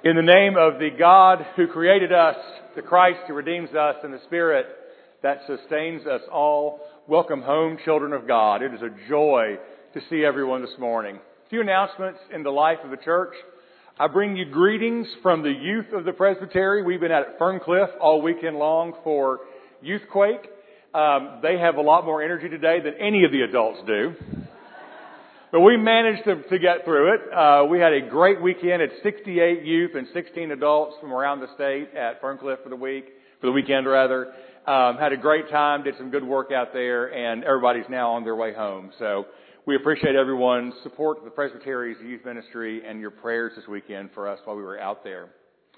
In the name of the God who created us, the Christ who redeems us, and the Spirit that sustains us all, welcome home, children of God. It is a joy to see everyone this morning. A few announcements in the life of the church. I bring you greetings from the youth of the Presbytery. We've been at Ferncliff all weekend long for Youthquake. They have a lot more energy today than any of the adults do. But we managed to get through it. We had a great weekend at 68 youth and 16 adults from around the state at Ferncliff for the weekend. Had a great time, did some good work out there, and everybody's now on their way home. So we appreciate everyone's support of the Presbytery's youth ministry and your prayers this weekend for us while we were out there.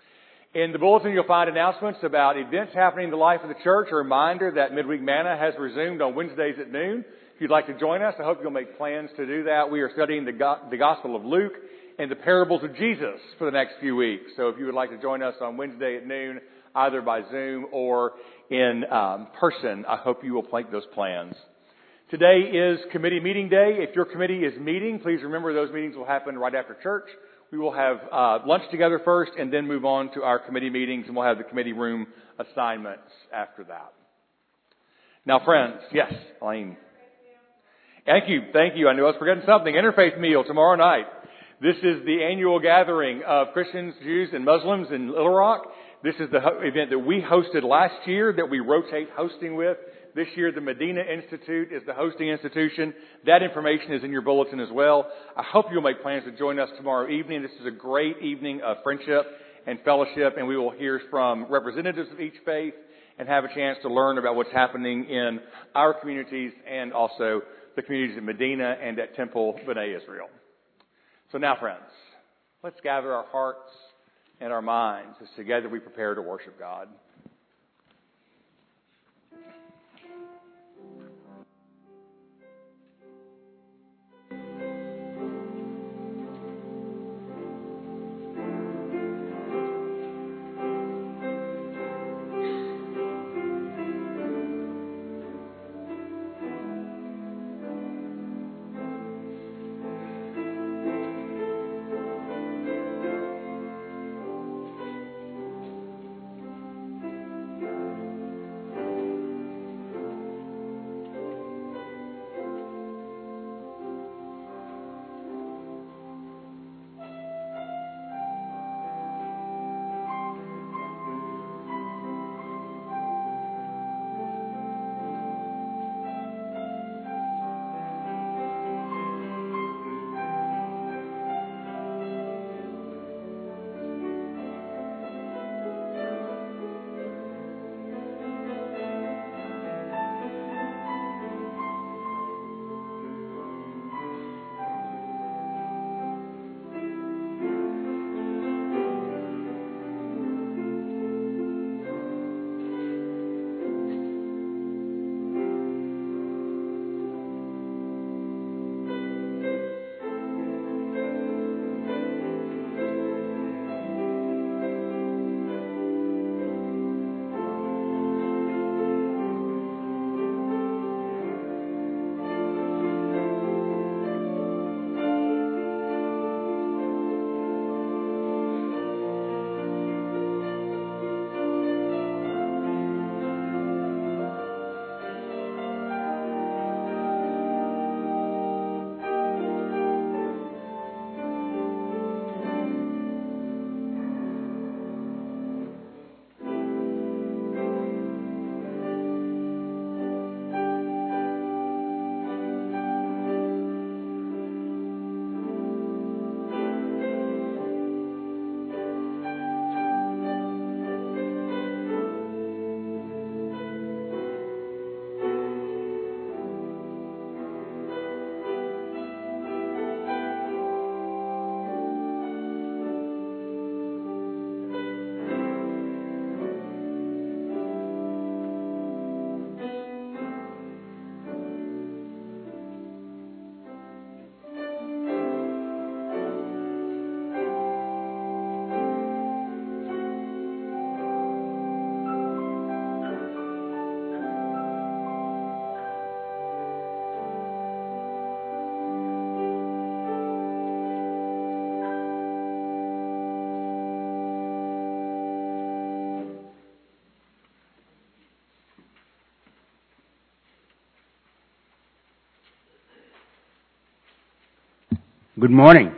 In the bulletin, you'll find announcements about events happening in the life of the church. A reminder that Midweek Manna has resumed on Wednesdays at noon. If you'd like to join us, I hope you'll make plans to do that. We are studying the Gospel of Luke and the parables of Jesus for the next few weeks. So if you would like to join us on Wednesday at noon, either by Zoom or in person, I hope you will make those plans. Today is committee meeting day. If your committee is meeting, please remember those meetings will happen right after church. We will have lunch together first and then move on to our committee meetings, and we'll have the committee room assignments after that. Now, friends, yes, Elaine. Thank you. I knew I was forgetting something. Interfaith meal tomorrow night. This is the annual gathering of Christians, Jews, and Muslims in Little Rock. This is the event that we hosted last year that we rotate hosting with. This year, the Medina Institute is the hosting institution. That information is in your bulletin as well. I hope you'll make plans to join us tomorrow evening. This is a great evening of friendship and fellowship, and we will hear from representatives of each faith and have a chance to learn about what's happening in our communities and also the communities in Medina and at Temple B'nai Israel. So now, friends, let's gather our hearts and our minds as together we prepare to worship God. Good morning.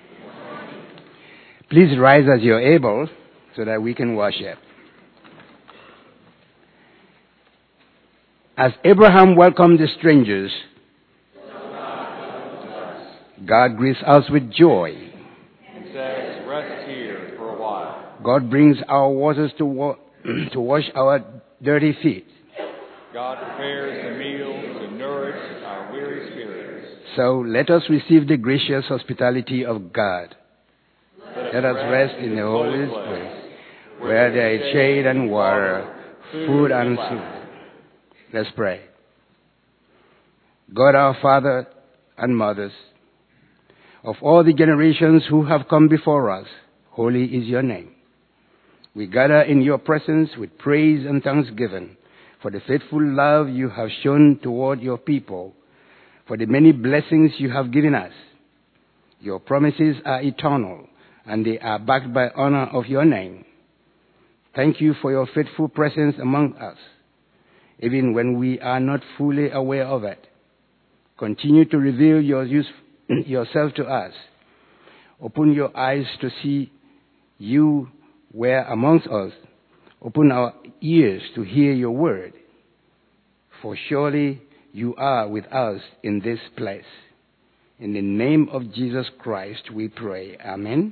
Please rise as you're able so that we can worship. As Abraham welcomed the strangers, God greets us with joy. And says, rest here for a while. God brings our waters to wash our dirty feet. God prepares a meal to nourish our weary spirits. So let us receive the gracious hospitality of God. Let us rest in the holy place, where there is shade and water, food and sleep. Let's pray. God, our Father and mothers, of all the generations who have come before us, holy is your name. We gather in your presence with praise and thanksgiving for the faithful love you have shown toward your people, for the many blessings you have given us. Your promises are eternal, and they are backed by honor of your name. Thank you for your faithful presence among us, even when we are not fully aware of it. Continue to reveal yourself to us. Open your eyes to see you where amongst us. Open our ears to hear your word. For surely you are with us in this place. In the name of Jesus Christ we pray. Amen.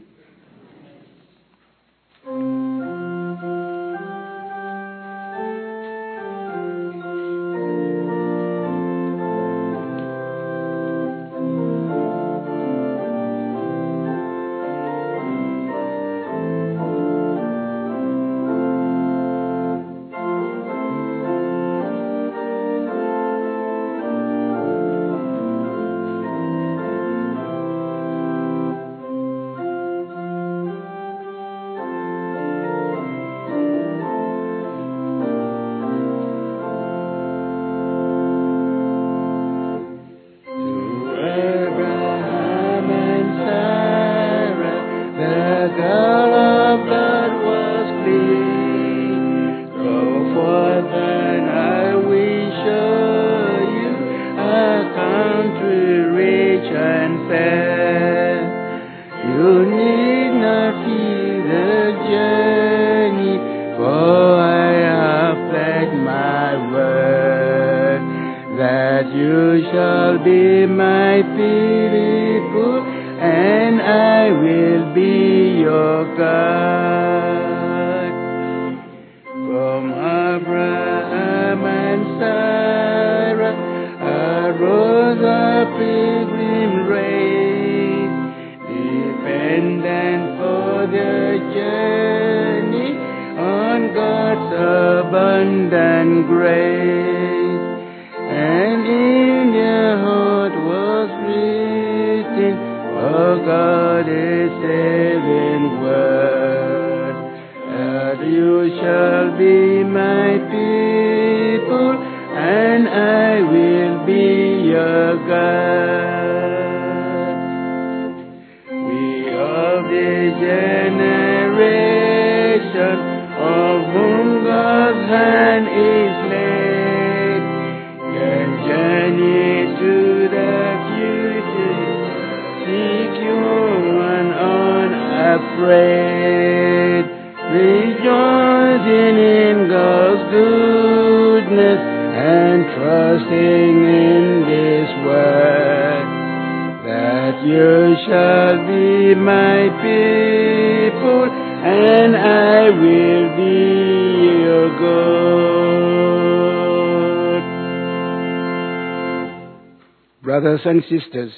Brothers and sisters,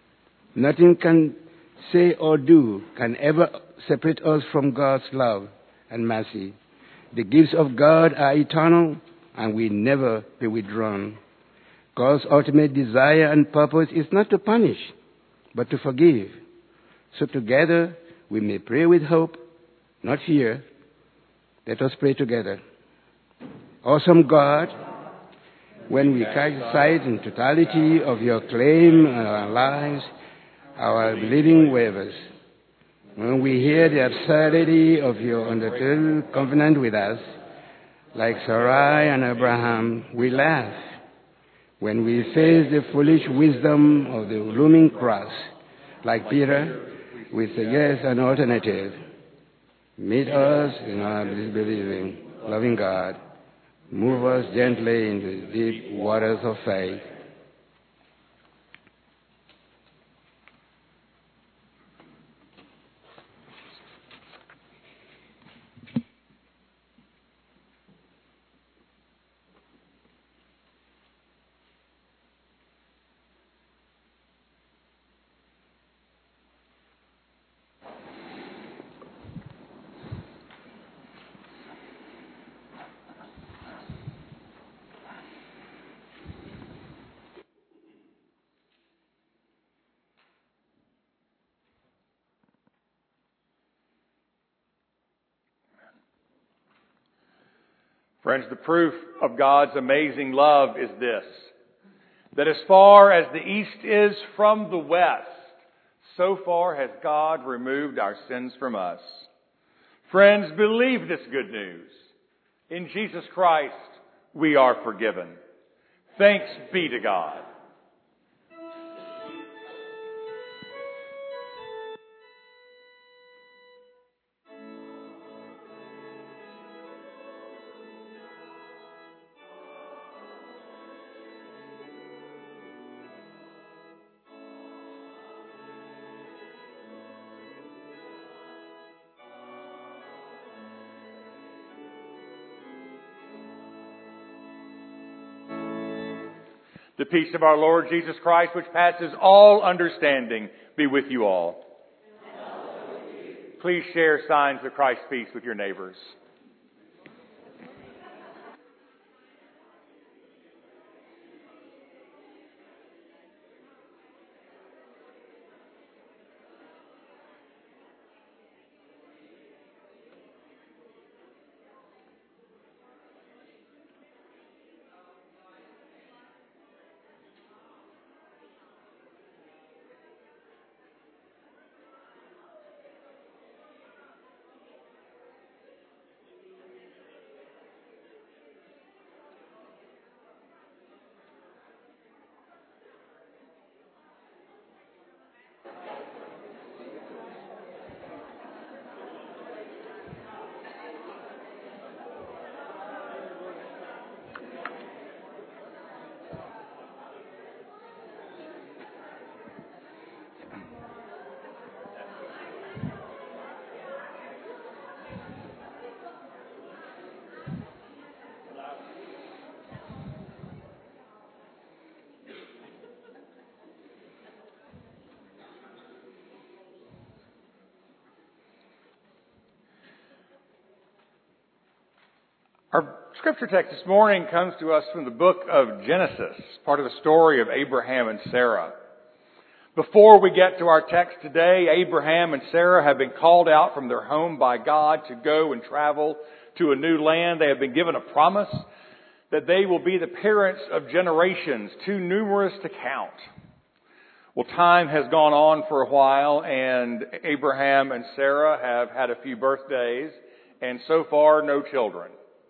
nothing can say or do can ever separate us from God's love and mercy. The gifts of God are eternal and will never be withdrawn. God's ultimate desire and purpose is not to punish, but to forgive. So together we may pray with hope, not fear. Let us pray together. Awesome God, when we catch sight in totality of your claim on our lives, our believing wavers. When we hear the absurdity of your undertone covenant with us, like Sarai and Abraham, we laugh. When we face the foolish wisdom of the looming cross, Like Peter, we say yes, an alternative. Meet us in our believing, loving God. Move us gently into the deep waters of faith. Friends, the proof of God's amazing love is this, that as far as the east is from the west, so far has God removed our sins from us. Friends, believe this good news. In Jesus Christ, we are forgiven. Thanks be to God. The peace of our Lord Jesus Christ, which passes all understanding, be with you all. Please share signs of Christ's peace with your neighbors. Our scripture text this morning comes to us from the book of Genesis, part of the story of Abraham and Sarah. Before we get to our text today, Abraham and Sarah have been called out from their home by God to go and travel to a new land. They have been given a promise that they will be the parents of generations too numerous to count. Well, time has gone on for a while, and Abraham and Sarah have had a few birthdays, and so far no children.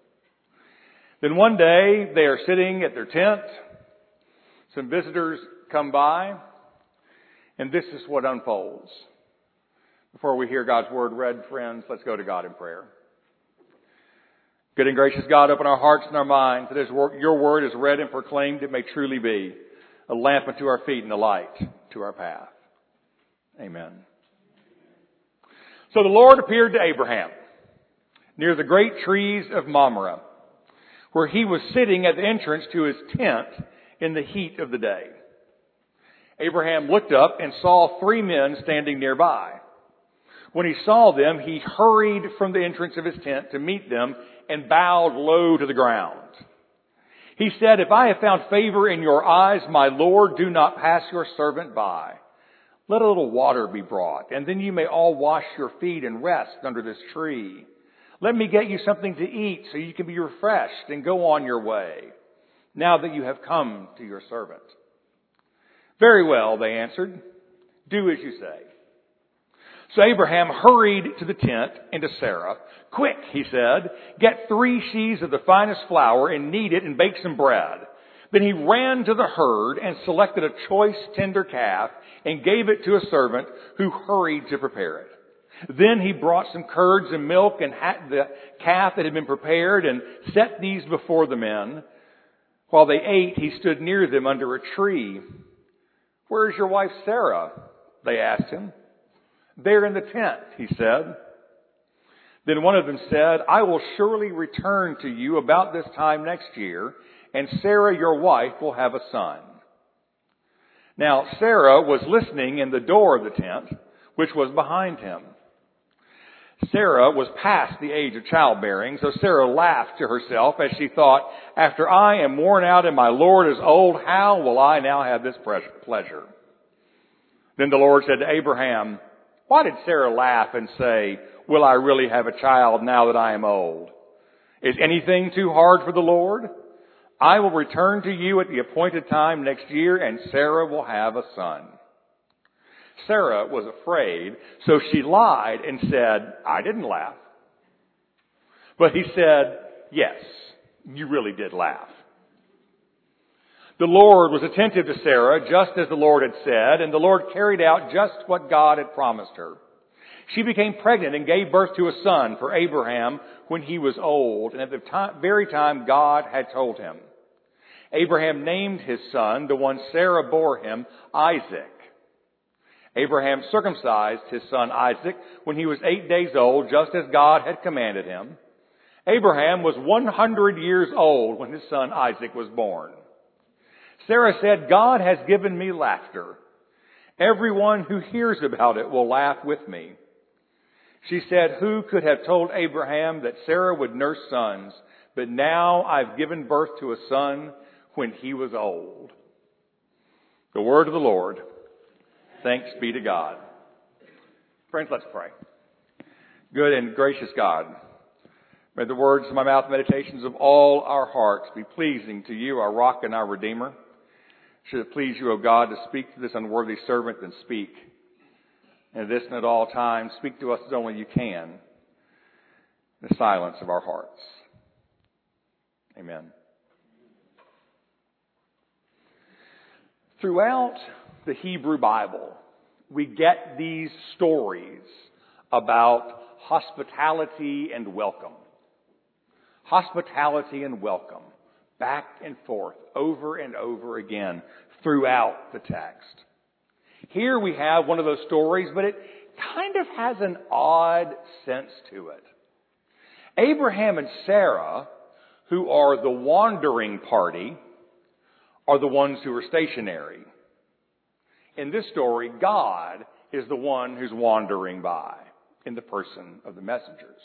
Then one day, they are sitting at their tent. Some visitors come by, and this is what unfolds. Before we hear God's word read, friends, let's go to God in prayer. Good and gracious God, open our hearts and our minds that as your word is read and proclaimed, it may truly be a lamp unto our feet and a light to our path. Amen. So the Lord appeared to Abraham near the great trees of Mamre, where he was sitting at the entrance to his tent in the heat of the day. Abraham looked up and saw 3 men standing nearby. When he saw them, he hurried from the entrance of his tent to meet them and bowed low to the ground. He said, "If I have found favor in your eyes, my Lord, do not pass your servant by. Let a little water be brought, and then you may all wash your feet and rest under this tree. Let me get you something to eat so you can be refreshed and go on your way, now that you have come to your servant." "Very well," they answered. "Do as you say." So Abraham hurried to the tent and to Sarah. "Quick," he said, "get 3 sheaves of the finest flour and knead it and bake some bread. Then he ran to the herd and selected a choice tender calf and gave it to a servant who hurried to prepare it. Then he brought some curds and milk and the calf that had been prepared and set these before the men. While they ate, he stood near them under a tree. "Where is your wife Sarah?" they asked him. "There in the tent," he said. Then one of them said, "I will surely return to you about this time next year, and Sarah, your wife, will have a son." Now Sarah was listening in the door of the tent, which was behind him. Sarah was past the age of childbearing, so Sarah laughed to herself as she thought, "After I am worn out and my Lord is old, how will I now have this pleasure?" Then the Lord said to Abraham, "Why did Sarah laugh and say, 'Will I really have a child now that I am old?' Is anything too hard for the Lord? I will return to you at the appointed time next year, and Sarah will have a son." Sarah was afraid, so she lied and said, "I didn't laugh." But he said, "Yes, you really did laugh." The Lord was attentive to Sarah, just as the Lord had said, and the Lord carried out just what God had promised her. She became pregnant and gave birth to a son for Abraham when he was old, and at the very time God had told him. Abraham named his son, the one Sarah bore him, Isaac. Abraham circumcised his son Isaac when he was 8 days old, just as God had commanded him. Abraham was 100 years old when his son Isaac was born. Sarah said, "God has given me laughter. Everyone who hears about it will laugh with me." She said, "Who could have told Abraham that Sarah would nurse sons? But now I've given birth to a son when he was old." The word of the Lord. Thanks be to God. Friends, let's pray. Good and gracious God, may the words of my mouth, meditations of all our hearts be pleasing to you, our rock and our redeemer. Should it please you, O God, to speak to this unworthy servant, then speak. And this and at all times, speak to us as only you can in the silence of our hearts. Amen. Throughout the Hebrew Bible, we get these stories about hospitality and welcome. Hospitality and welcome, back and forth, over and over again, throughout the text. Here we have one of those stories, but it kind of has an odd sense to it. Abraham and Sarah, who are the wandering party, are the ones who are stationary. In this story, God is the one who's wandering by in the person of the messengers.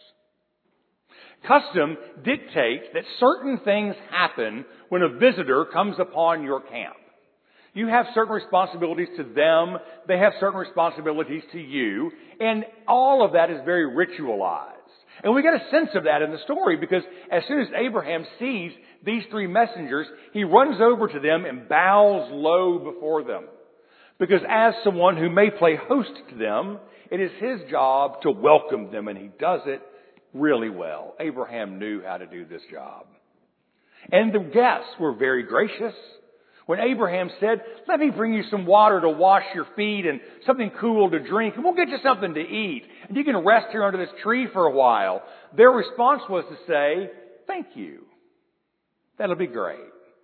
Custom dictates that certain things happen when a visitor comes upon your camp. You have certain responsibilities to them. They have certain responsibilities to you. And all of that is very ritualized. And we get a sense of that in the story because as soon as Abraham sees these three messengers, he runs over to them and bows low before them. Because as someone who may play host to them, it is his job to welcome them, and he does it really well. Abraham knew how to do this job. And the guests were very gracious. When Abraham said, "Let me bring you some water to wash your feet and something cool to drink, and we'll get you something to eat, and you can rest here under this tree for a while," their response was to say, "Thank you. That'll be great."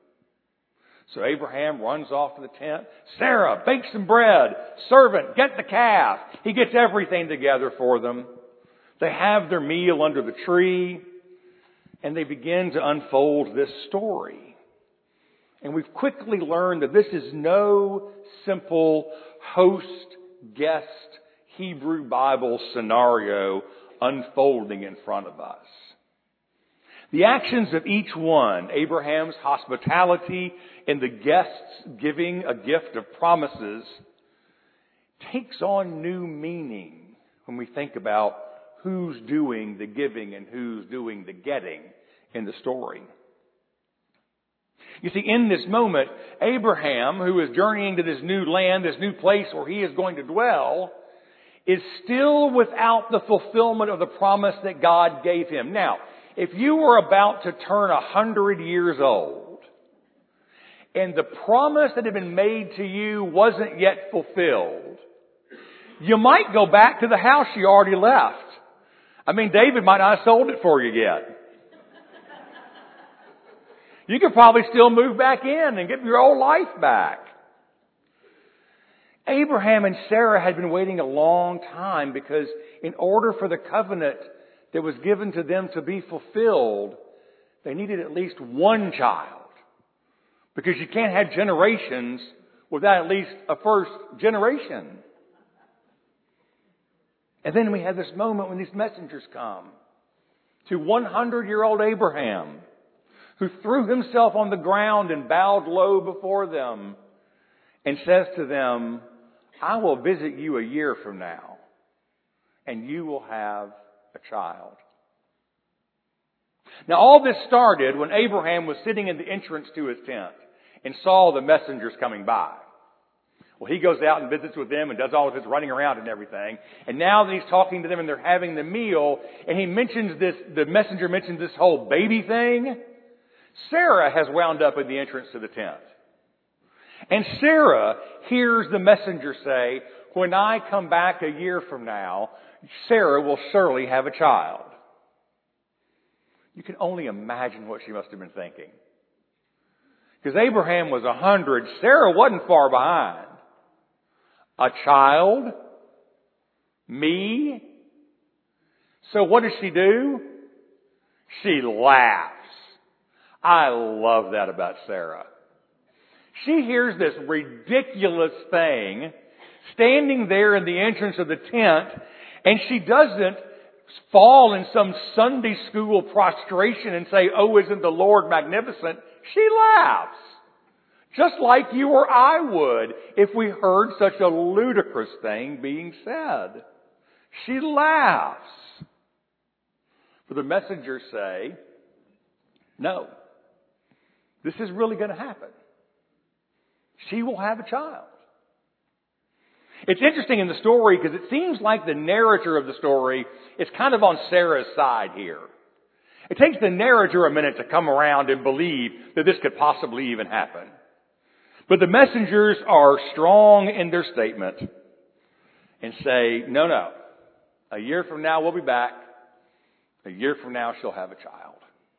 So Abraham runs off to the tent. "Sarah, bake some bread. Servant, get the calf." He gets everything together for them. They have their meal under the tree, and they begin to unfold this story. And we've quickly learned that this is no simple host-guest Hebrew Bible scenario unfolding in front of us. The actions of each one, Abraham's hospitality and the guests giving a gift of promises, takes on new meaning when we think about who's doing the giving and who's doing the getting in the story. You see, in this moment, Abraham, who is journeying to this new land, this new place where he is going to dwell, is still without the fulfillment of the promise that God gave him. Now, if you were about to turn 100 years old, and the promise that had been made to you wasn't yet fulfilled, you might go back to the house you already left. I mean, David might not have sold it for you yet. You could probably still move back in and get your old life back. Abraham and Sarah had been waiting a long time because in order for the covenant that was given to them to be fulfilled, they needed at least one child. Because you can't have generations without at least a first generation. And then we have this moment when these messengers come to 100-year-old Abraham, who threw himself on the ground and bowed low before them and says to them, I will visit you a year from now, and you will have a child. Now all this started when Abraham was sitting in the entrance to his tent and saw the messengers coming by. Well, he goes out and visits with them and does all of his running around and everything. And now that he's talking to them and they're having the meal, and he mentions this, the messenger mentions this whole baby thing. Sarah has wound up in the entrance to the tent. And Sarah hears the messenger say, when I come back a year from now, Sarah will surely have a child. You can only imagine what she must have been thinking. Because Abraham was 100, Sarah wasn't far behind. A child? Me? So what does she do? She laughs. I love that about Sarah. She hears this ridiculous thing standing there in the entrance of the tent, and she doesn't fall in some Sunday school prostration and say, oh, isn't the Lord magnificent? She laughs. Just like you or I would if we heard such a ludicrous thing being said. She laughs. But the messengers say, no, this is really going to happen. She will have a child. It's interesting in the story because it seems like the narrator of the story is kind of on Sarah's side here. It takes the narrator a minute to come around and believe that this could possibly even happen. But the messengers are strong in their statement and say, no, a year from now we'll be back. A year from now she'll have a child.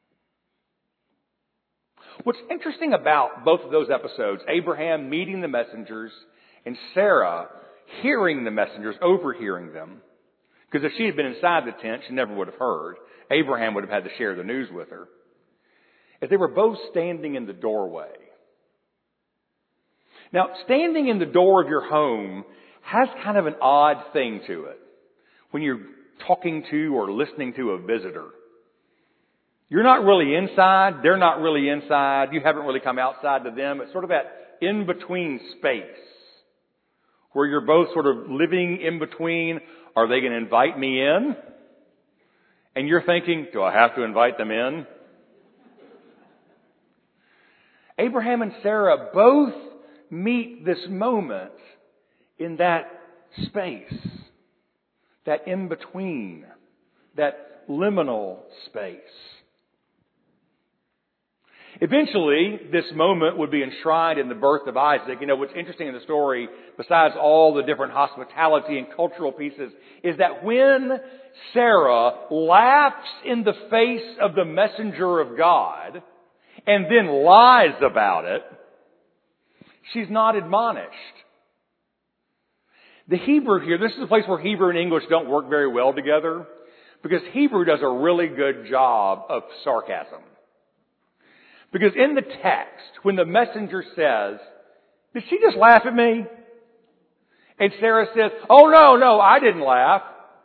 What's interesting about both of those episodes, Abraham meeting the messengers and Sarah hearing the messengers, overhearing them, because if she had been inside the tent, she never would have heard. Abraham would have had to share the news with her. If they were both standing in the doorway. Now, standing in the door of your home has kind of an odd thing to it. When you're talking to or listening to a visitor. You're not really inside. They're not really inside. You haven't really come outside to them. It's sort of that in-between space where you're both sort of living in between. Are they going to invite me in? And you're thinking, do I have to invite them in? Abraham and Sarah both meet this moment in that space, that in-between, that liminal space. Eventually, this moment would be enshrined in the birth of Isaac. You know, what's interesting in the story, besides all the different hospitality and cultural pieces, is that when Sarah laughs in the face of the messenger of God and then lies about it, she's not admonished. The Hebrew here, this is a place where Hebrew and English don't work very well together because Hebrew does a really good job of sarcasm. Because in the text, when the messenger says, did she just laugh at me? And Sarah says, oh no, I didn't laugh.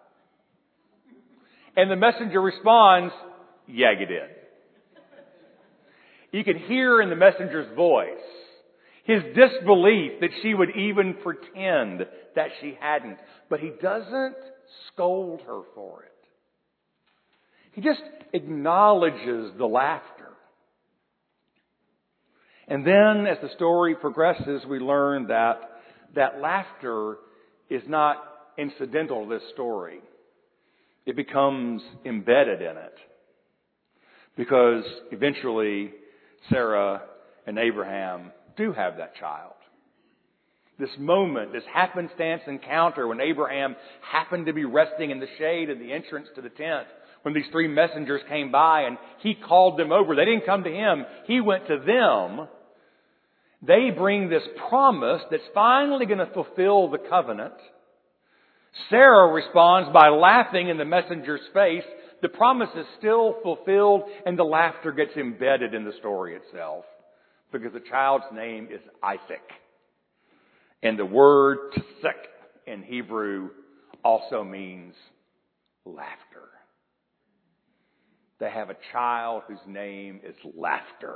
And the messenger responds, yeah, you did. You can hear in the messenger's voice his disbelief that she would even pretend that she hadn't. But he doesn't scold her for it. He just acknowledges the laughter. And then as the story progresses, we learn that that laughter is not incidental to this story. It becomes embedded in it. Because eventually Sarah and Abraham do have that child. This moment, this happenstance encounter when Abraham happened to be resting in the shade of the entrance to the tent, when these 3 messengers came by and he called them over. They didn't come to him. He went to them. They bring this promise that's finally going to fulfill the covenant. Sarah responds by laughing in the messenger's face. The promise is still fulfilled, and the laughter gets embedded in the story itself, because the child's name is Isaac. And the word tzek in Hebrew also means laughter. They have a child whose name is laughter.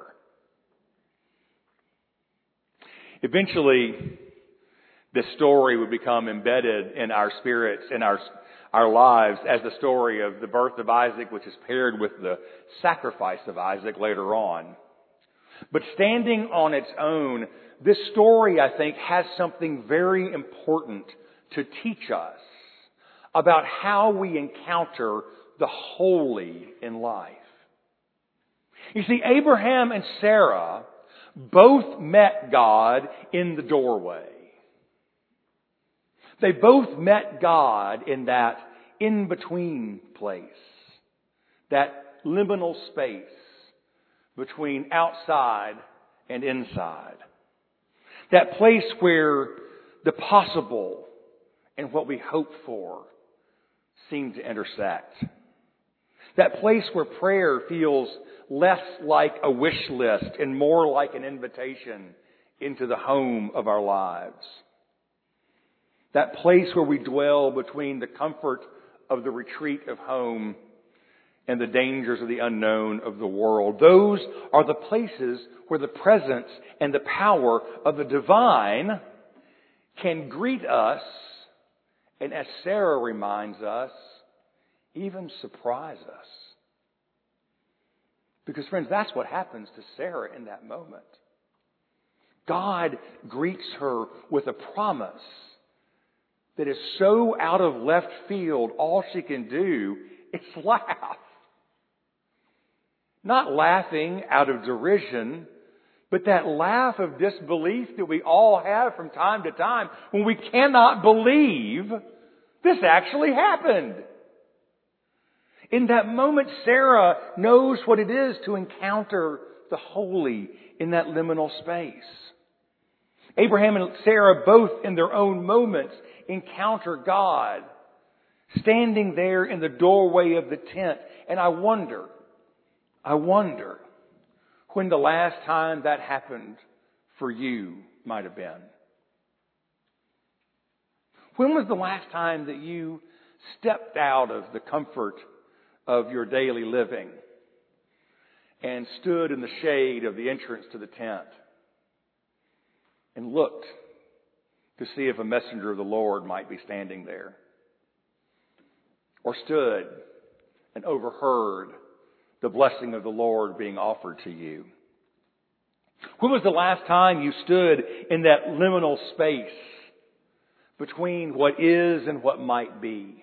Eventually, this story would become embedded in our spirits, in our lives, as the story of the birth of Isaac, which is paired with the sacrifice of Isaac later on. But standing on its own, this story, I think, has something very important to teach us about how we encounter the holy in life. You see, Abraham and Sarah both met God in the doorway. They both met God in that in-between place, that liminal space between outside and inside. That place where the possible and what we hope for seem to intersect. That place where prayer feels less like a wish list and more like an invitation into the home of our lives. That place where we dwell between the comfort of the retreat of home and the dangers of the unknown of the world. Those are the places where the presence and the power of the divine can greet us, and as Sarah reminds us, even surprise us. Because, friends, that's what happens to Sarah in that moment. God greets her with a promise that is so out of left field, all she can do is laugh. Not laughing out of derision, but that laugh of disbelief that we all have from time to time when we cannot believe this actually happened. In that moment, Sarah knows what it is to encounter the holy in that liminal space. Abraham and Sarah both in their own moments encounter God standing there in the doorway of the tent. And I wonder when the last time that happened for you might have been. When was the last time that you stepped out of the comfort of your daily living and stood in the shade of the entrance to the tent and looked to see if a messenger of the Lord might be standing there? Or stood and overheard the blessing of the Lord being offered to you? When was the last time you stood in that liminal space between what is and what might be?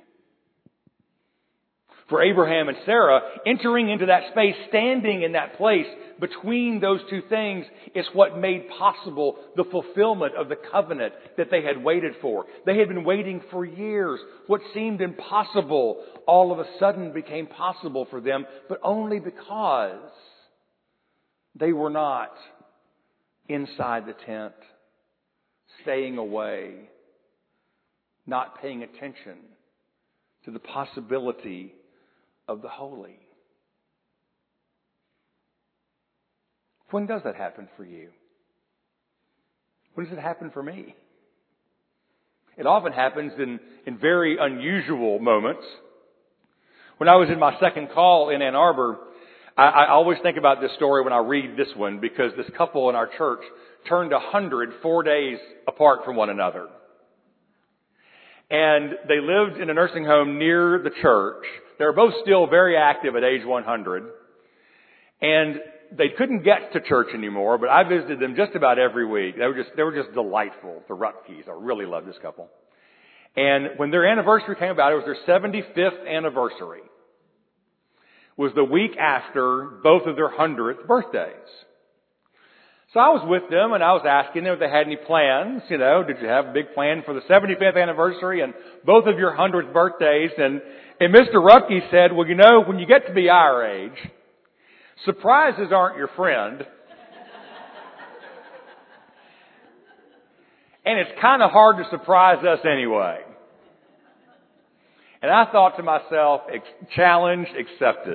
For Abraham and Sarah, entering into that space, standing in that place between those two things is what made possible the fulfillment of the covenant that they had waited for. They had been waiting for years. What seemed impossible all of a sudden became possible for them, but only because they were not inside the tent, staying away, not paying attention to the possibility of the holy. When does that happen for you? When does it happen for me? It often happens in very unusual moments. When I was in my second call in Ann Arbor, I always think about this story when I read this one, because this couple in our church turned 100 4 days apart from one another. And they lived in a nursing home near the church. They were both still very active at age 100. And they couldn't get to church anymore, but I visited them just about every week. They were just delightful, the Rutkeys. I really love this couple. And when their anniversary came about, it was their 75th anniversary. It was the week after both of their 100th birthdays. So I was with them and I was asking them if they had any plans. Did you have a big plan for the 75th anniversary and both of your 100th birthdays? And Mr. Ruppke said, well, when you get to be our age, surprises aren't your friend. And it's kind of hard to surprise us anyway. And I thought to myself, challenge accepted.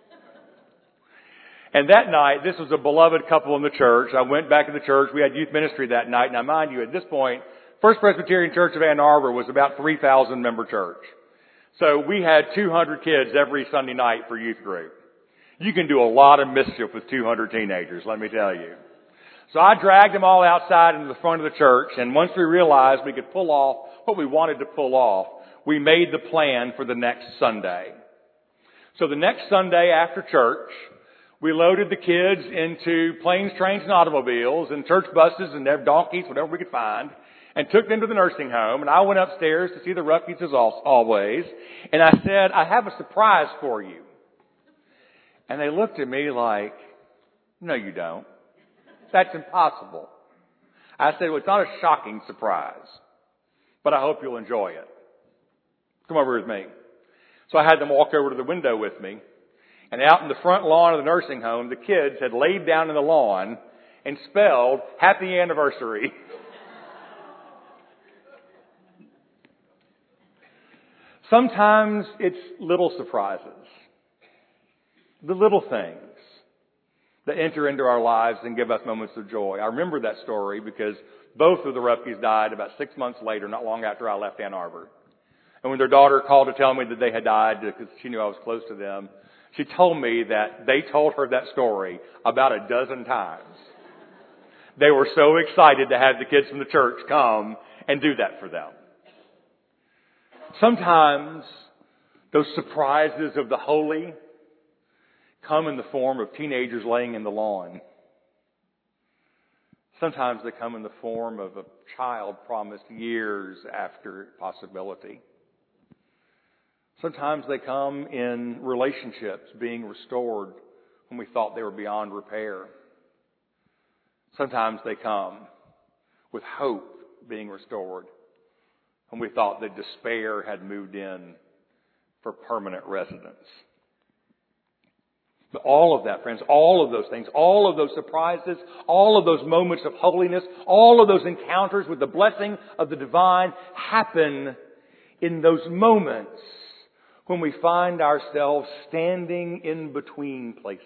And that night, this was a beloved couple in the church. I went back to the church. We had youth ministry that night. Now, mind you, at this point, First Presbyterian Church of Ann Arbor was about 3,000 member church. So we had 200 kids every Sunday night for youth group. You can do a lot of mischief with 200 teenagers, let me tell you. So I dragged them all outside into the front of the church, and once we realized we could pull off what we wanted to pull off, we made the plan for the next Sunday. So the next Sunday after church, we loaded the kids into planes, trains, and automobiles, and church buses, and their donkeys, whatever we could find, and took them to the nursing home. And I went upstairs to see the Ruppkes as always, and I said, I have a surprise for you. And they looked at me like, no, you don't. That's impossible. I said, well, it's not a shocking surprise, but I hope you'll enjoy it. Come over with me. So I had them walk over to the window with me. And out in the front lawn of the nursing home, the kids had laid down in the lawn and spelled happy anniversary. Sometimes it's little surprises. The little things that enter into our lives and give us moments of joy. I remember that story because both of the Ruppkes died about 6 months later, not long after I left Ann Arbor. And when their daughter called to tell me that they had died because she knew I was close to them, she told me that they told her that story about a dozen times. They were so excited to have the kids from the church come and do that for them. Sometimes those surprises of the holy come in the form of teenagers laying in the lawn. Sometimes they come in the form of a child promised years after possibility. Sometimes they come in relationships being restored when we thought they were beyond repair. Sometimes they come with hope being restored when we thought that despair had moved in for permanent residence. But all of that, friends, all of those things, all of those surprises, all of those moments of holiness, all of those encounters with the blessing of the divine happen in those moments when we find ourselves standing in between places.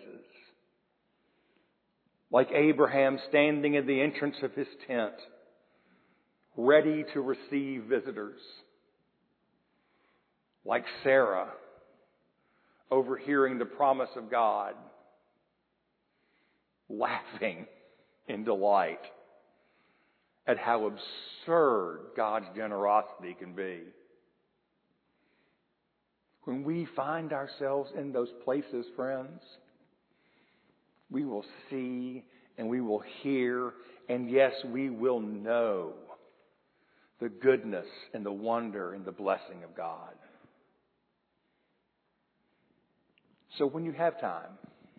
Like Abraham standing at the entrance of his tent, ready to receive visitors. Like Sarah, overhearing the promise of God, laughing in delight at how absurd God's generosity can be. When we find ourselves in those places, friends, we will see and we will hear, and yes, we will know the goodness and the wonder and the blessing of God. So when you have time,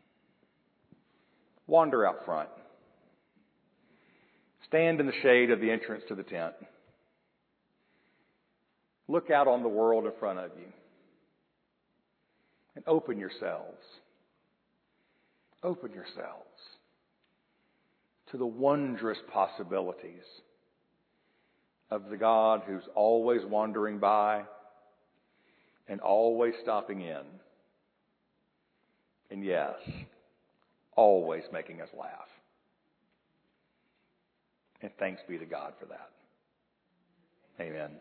wander out front. Stand in the shade of the entrance to the tent. Look out on the world in front of you. And open yourselves. Open yourselves to the wondrous possibilities of the God who's always wandering by and always stopping in. And yes, always making us laugh. And thanks be to God for that. Amen.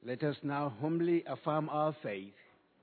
Let us now humbly affirm our faith.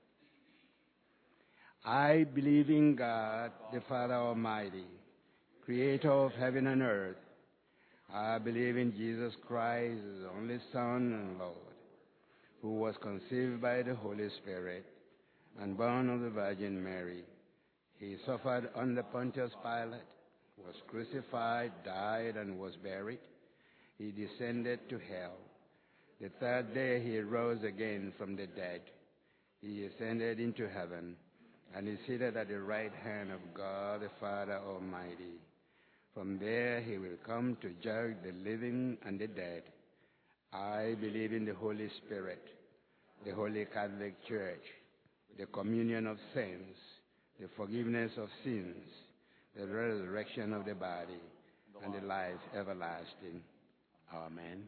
I believe in God, the Father Almighty, creator of heaven and earth. I believe in Jesus Christ, his only Son and Lord, who was conceived by the Holy Spirit and born of the Virgin Mary. He suffered under Pontius Pilate, was crucified, died, and was buried. He descended to hell. The third day he rose again from the dead. He ascended into heaven and is seated at the right hand of God the Father Almighty. From there he will come to judge the living and the dead. I believe in the Holy Spirit, the Holy Catholic Church, the communion of saints, the forgiveness of sins, the resurrection of the body, and the life everlasting. Amen.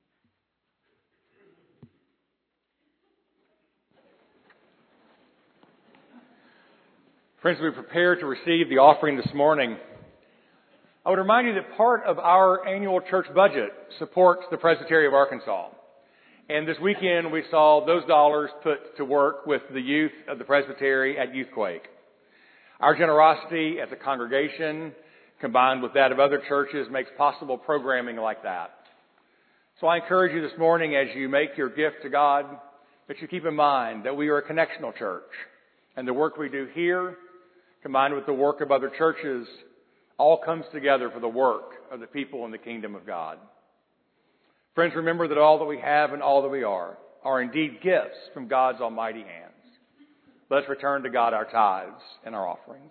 Friends, we prepare to receive the offering this morning. I would remind you that part of our annual church budget supports the Presbytery of Arkansas. And this weekend we saw those dollars put to work with the youth of the Presbytery at Youthquake. Our generosity as a congregation, combined with that of other churches, makes possible programming like that. So I encourage you this morning, as you make your gift to God, that you keep in mind that we are a connectional church. And the work we do here, combined with the work of other churches, all comes together for the work of the people in the kingdom of God. Friends, remember that all that we have and all that we are indeed gifts from God's almighty hands. Let's return to God our tithes and our offerings.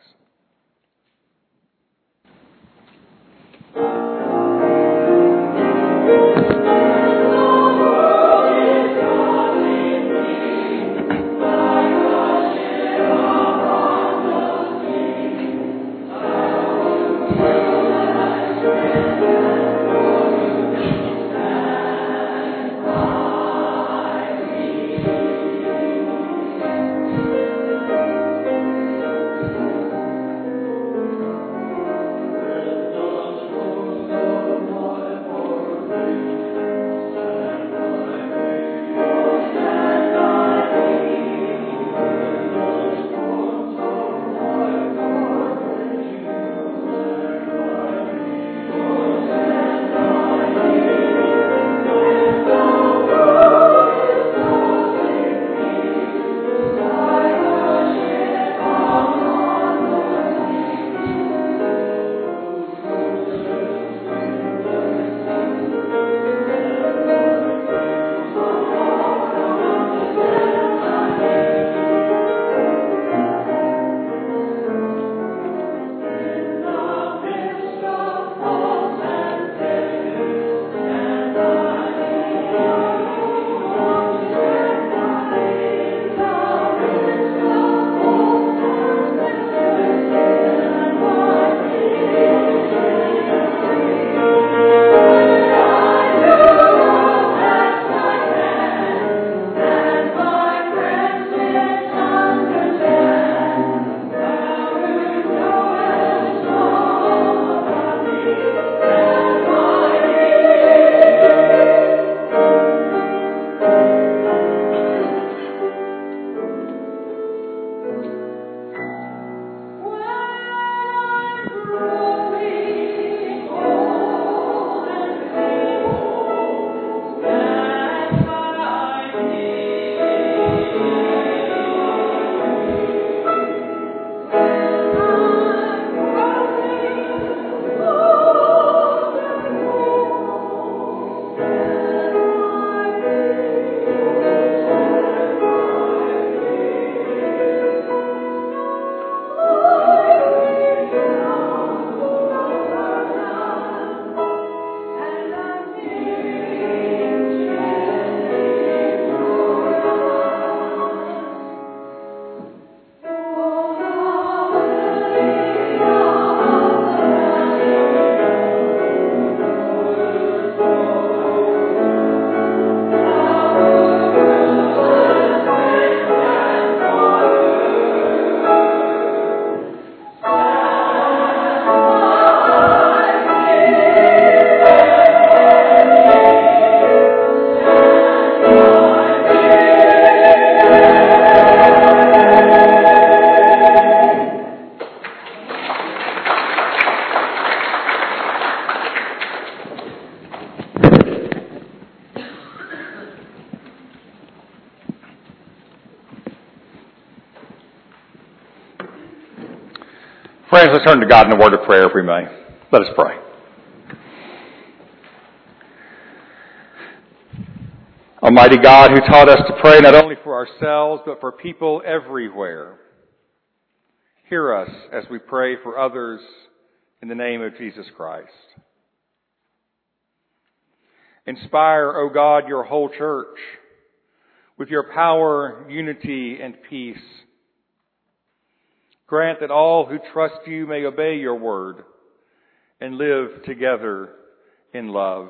Friends, let's turn to God in a word of prayer if we may. Let us pray. Almighty God, who taught us to pray not only for ourselves, but for people everywhere, hear us as we pray for others in the name of Jesus Christ. Inspire, O God, your whole church with your power, unity, and peace. Grant that all who trust you may obey your word and live together in love.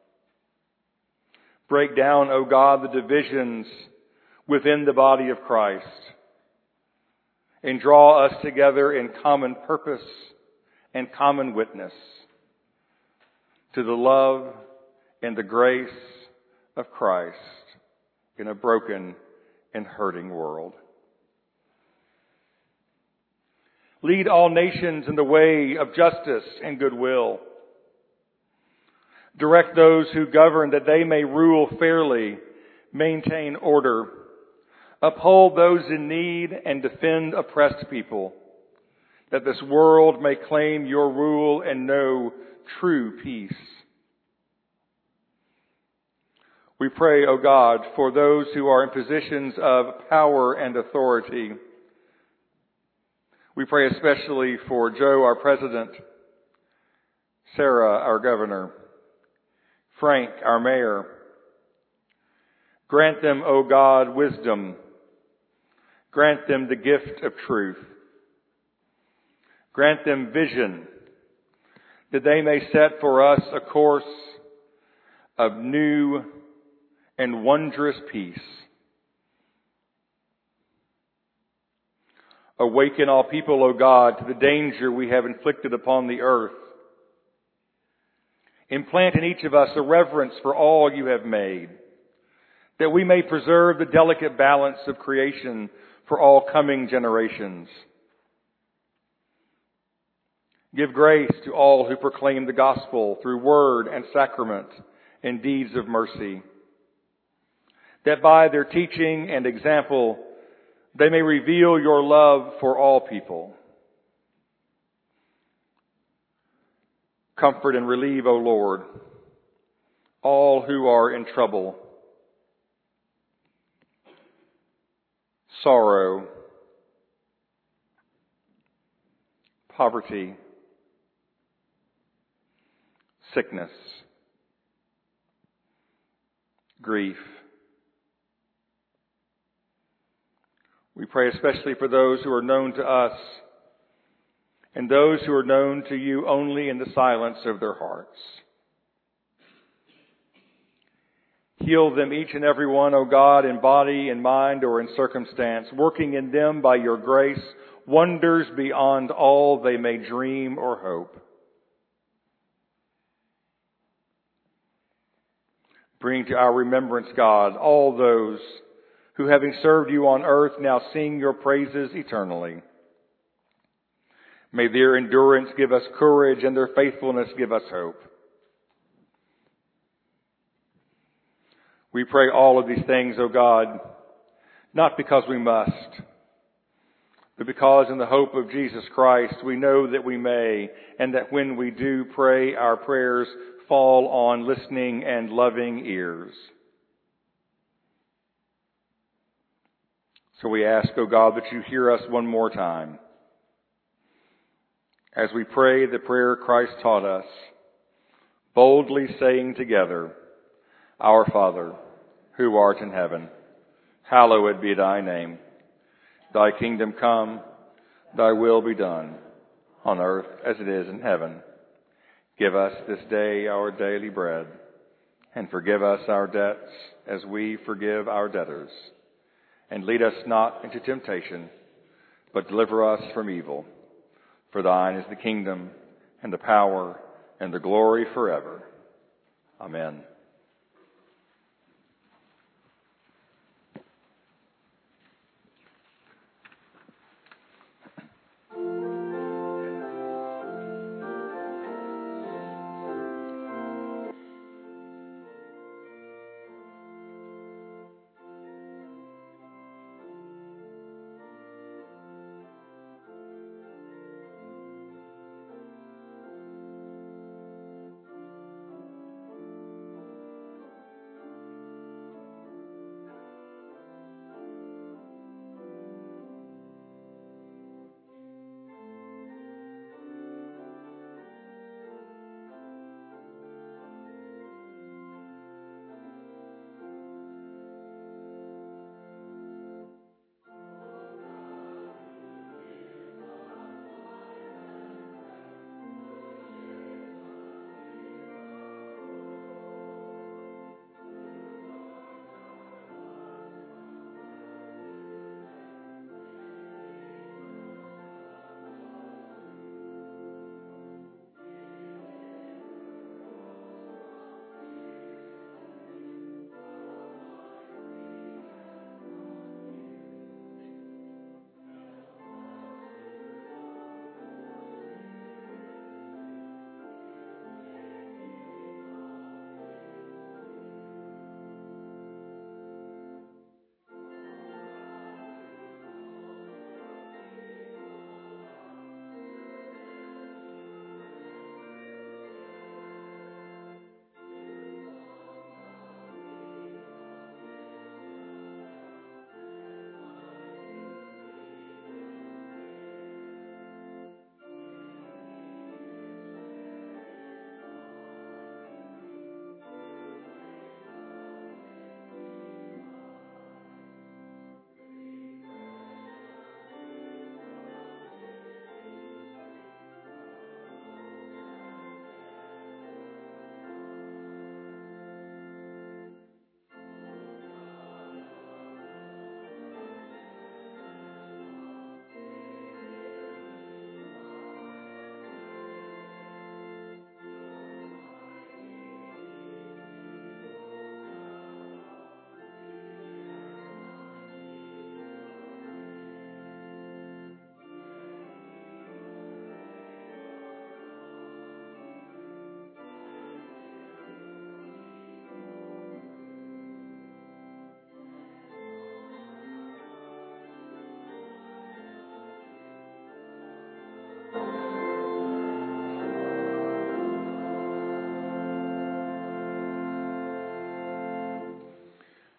Break down, O God, the divisions within the body of Christ and draw us together in common purpose and common witness to the love and the grace of Christ in a broken and hurting world. Lead all nations in the way of justice and goodwill. Direct those who govern that they may rule fairly, maintain order, uphold those in need, and defend oppressed people, that this world may claim your rule and know true peace. We pray, O God, for those who are in positions of power and authority. We pray especially for Joe, our president, Sarah, our governor, Frank, our mayor. Grant them, O God, wisdom. Grant them the gift of truth. Grant them vision, that they may set for us a course of new and wondrous peace. Awaken all people, O God, to the danger we have inflicted upon the earth. Implant in each of us a reverence for all you have made, that we may preserve the delicate balance of creation for all coming generations. Give grace to all who proclaim the gospel through word and sacrament and deeds of mercy, that by their teaching and example they may reveal your love for all people. Comfort and relieve, O Lord, all who are in trouble, sorrow, poverty, sickness, grief. We pray especially for those who are known to us and those who are known to you only in the silence of their hearts. Heal them, each and every one, O God, in body, in mind, or in circumstance, working in them by your grace wonders beyond all they may dream or hope. Bring to our remembrance, God, all those who, having served you on earth, now sing your praises eternally. May their endurance give us courage and their faithfulness give us hope. We pray all of these things, O God, not because we must, but because in the hope of Jesus Christ we know that we may, and that when we do pray, our prayers fall on listening and loving ears. So we ask, O God, that you hear us one more time as we pray the prayer Christ taught us, boldly saying together, Our Father, who art in heaven, hallowed be thy name. Thy kingdom come, thy will be done, on earth as it is in heaven. Give us this day our daily bread, and forgive us our debts as we forgive our debtors. And lead us not into temptation, but deliver us from evil. For thine is the kingdom, and the power, and the glory forever. Amen.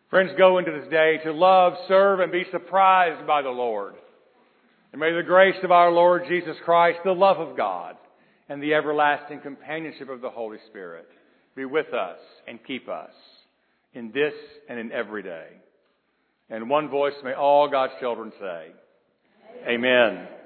Friends, go into this day to love, serve, and be surprised by the Lord. And may the grace of our Lord Jesus Christ, the love of God, and the everlasting companionship of the Holy Spirit be with us and keep us in this and in every day. And in one voice may all God's children say, Amen.